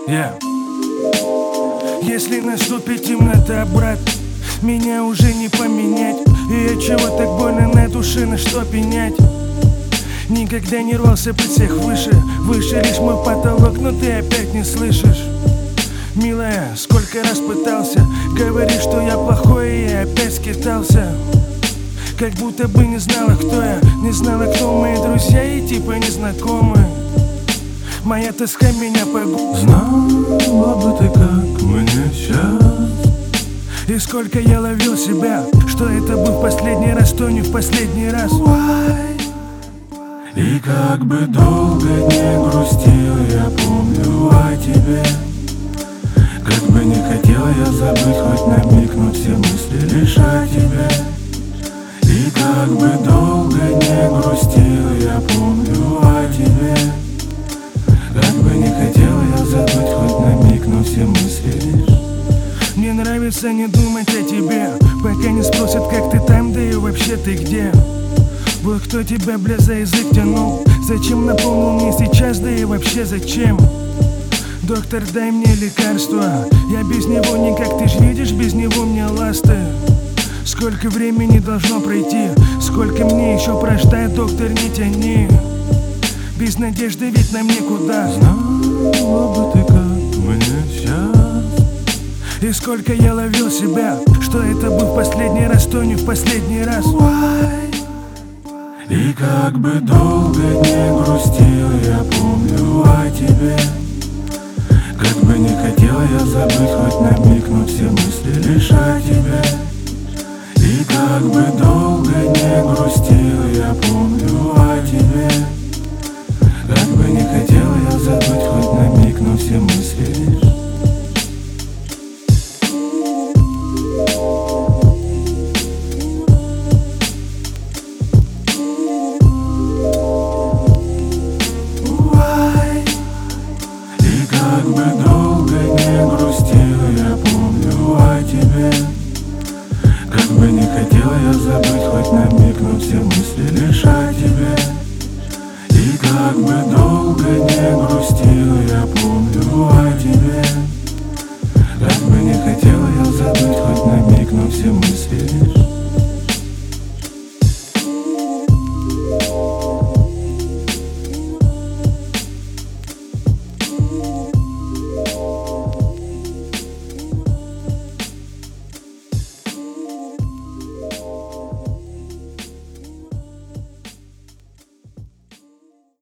Если наступит темнота, брат, меня уже не поменять. И от чего так больно на душе, на что пенять? Никогда не рвался быть всех выше. Выше лишь мой потолок, но ты опять не слышишь. Милая, сколько раз пытался говорить, что я плохой, и я опять скитался. Как будто бы не знала, кто я, не знала, кто мои друзья, и типа незнакомые. Моя тоска меня погубила. Знала бы ты, как мне сейчас. И сколько я ловил себя, что это был в последний раз, то не в последний раз. И как бы долго не грустил, я помню о тебе. Как бы не хотел я забыть хоть на миг, но все мысли лишь о тебе. И как бы долго не грустил, я помню о тебе. Как бы не хотел я забыть хоть на миг, но все мысли лишь. Мне нравится не думать о тебе, пока не спросят, как ты там, да и вообще ты где. Вот кто тебя, бля, за язык тянул? Зачем напомнил мне сейчас, да и вообще зачем? Доктор, дай мне лекарство, я без него никак, ты ж видишь, без него мне ласты. Сколько времени должно пройти, сколько мне еще прождать, доктор, не тяни. Без надежды ведь нам никуда. Знала бы ты, как мне сейчас. И сколько я ловил себя, что это был в последний раз, то не в последний раз. И как бы долго не грустил, я помню о тебе. Как бы не хотел я забыть хоть на миг, но все мысли лишь о тебе. И как бы долго не грустил, я помню о тебе. Как бы не хотел я забыть хоть на миг, но все мысли лишь. Как бы долго не грустил, я помню о тебе. Как бы не хотел я забыть хоть на миг, но все мысли лишь о тебе. И как бы долго не грустил, я помню о тебе. Как бы не хотел я забыть хоть на миг, но все мысли лишь.